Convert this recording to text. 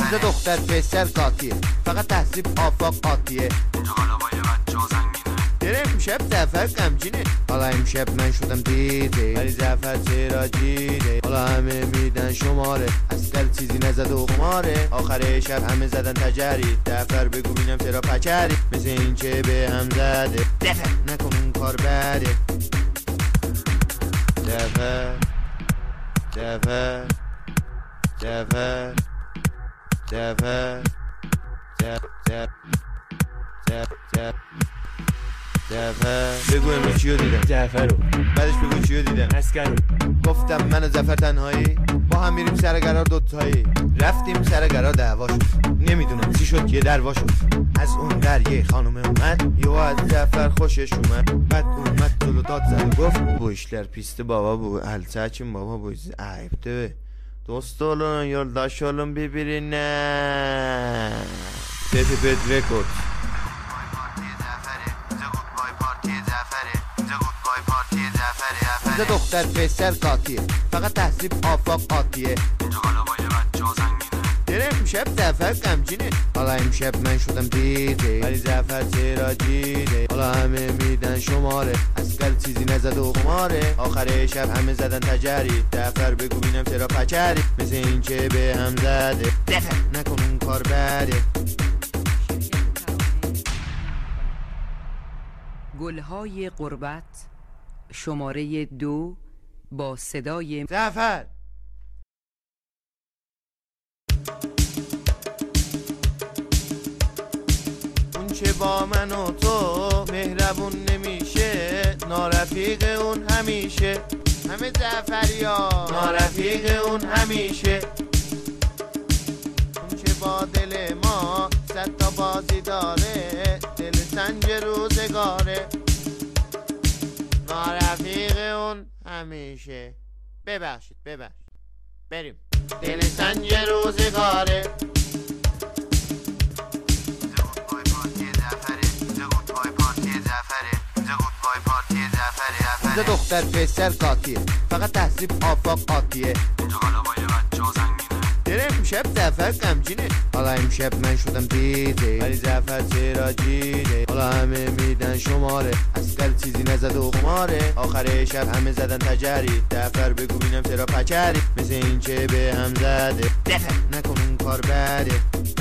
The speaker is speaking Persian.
اینجا دختر پسر قاطیه، فقط تحصیب آفاق قاطیه. اینجا حالا با یه بچه ها زنگینه. داره امشب زفر غمگینه، حالا امشب من شدم دیده، ولی زفر چرا جیده. حالا همه میدن شماره، اصل چیزی نزد و خماره. آخر شب همه زدن تجری، زفر بگو بینم چرا پچری. مثل این که به هم زده، زفر نکن اون کار بده. زفر زفر زفر زفر زفر بگو امروز چیو دیدم؟ جعفر رو بعدش بگو چیو دیدم؟ اسکر رو گفتم من و زفر تنهایی با هم میریم سر قرار دوتایی. رفتیم سر قرار دعوا شد، نمیدونم چی شد یه دروا شد. از اون در یه خانم اومد، یهو از زفر خوشش اومد. بعد اومد جلو داد زد و گفت bu işler pisti baba, bu el saçın baba, bu ayıptı. Dost olun, yoldaş olun birbirine. Tepepet Records. اینجا دختر پسر قاطیه، فقط تحصیب آفاق قاطیه. اینجا حالا با یه بچه ها زنگینه. داره امشب زفر غمگینه، حالا امشب من شدم دیده، ولی زفر چرا جیده. حالا همه میدن شماره، اصل چیزی نزد و خماره. آخر شب همه زدن تجری، زفر بگو بینم چرا پچری. مثل این که به هم زده، زفر نکن اون کار بده. گلهای غربت شماره 2 با صدای زفر. اون چه با من و تو مهربون نمیشه، نارفیق اون همیشه. همه زفریا نارفیق اون همیشه. اون چه با دل ما 100 تا بازی داره، دل سنج روزگاره. نارفیق اون همیشه. ببخشید بریم. دل سنج روزگاره. اینجا دختر پسر قاطیه، فقط تحصیب آفاق قاطیه. اینجا حالا با یه بچه ها زنگینه. داره امشب زفر غمگینه، حالا امشب من شدم دیده، ولی زفر چرا جیده. حالا همه میدن شماره، اصل چیزی نزد و خماره. آخر شب همه زدن تجری، زفر بگو بینم چرا پچری. مثل این که به هم زده، زفر نکن اون کار بده.